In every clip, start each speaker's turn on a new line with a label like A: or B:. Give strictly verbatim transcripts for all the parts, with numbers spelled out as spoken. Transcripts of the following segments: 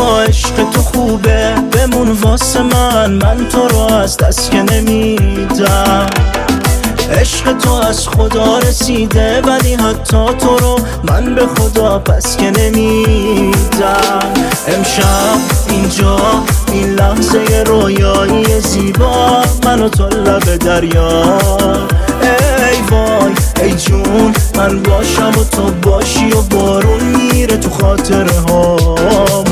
A: با عشق تو خوبه بمون واسه من، من تو رو از دست که نمیدم. عشق تو از خدا رسیده ولی حتی تو رو من به خدا پس که نمیدم. امشب اینجا این لحظه رویایی زیبا، من و تو لب دریا. ای وای ای جون من باشم و تو باشی و بارون میره تو خاطره هامون.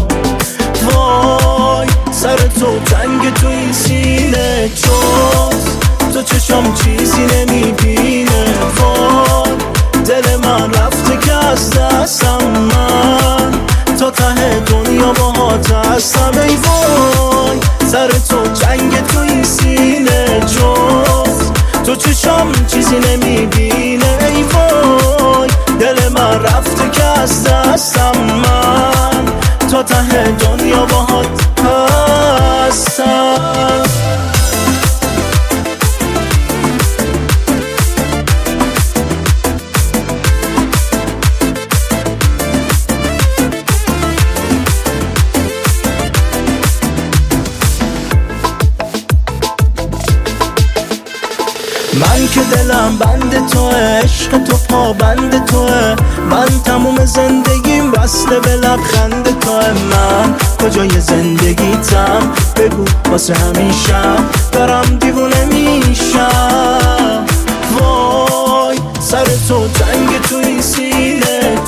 A: وای سر تو تنگ تو این سینه، جز تو چشم چیزی نمیبینه. وای دل من رفته که از دستم، من تا ته دنیا باهات هستم. ای وای سر تو جنگ تو این سینه، جز تو چشم چیزی نمیبینه. ای وای دل من رفته که از دستم، من تا ته دنیا باهات هستم. من که دلم بند توه، عشق تو پا بند توه، من تموم زندگیم بسته به لبخند توه. من کجای زندگیتم بگو واسه همیشم، دارم دیوونه میشم. وای سر تو تنگ تو این سینه،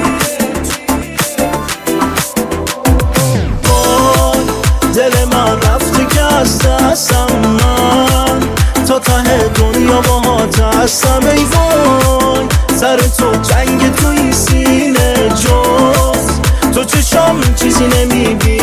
A: وای دل من رفته که از دستم، من تا ته دنیا باهات هستم. ای وای سر تو جنگ تو این سینه، جز تو چشم چیزی نمیبینی.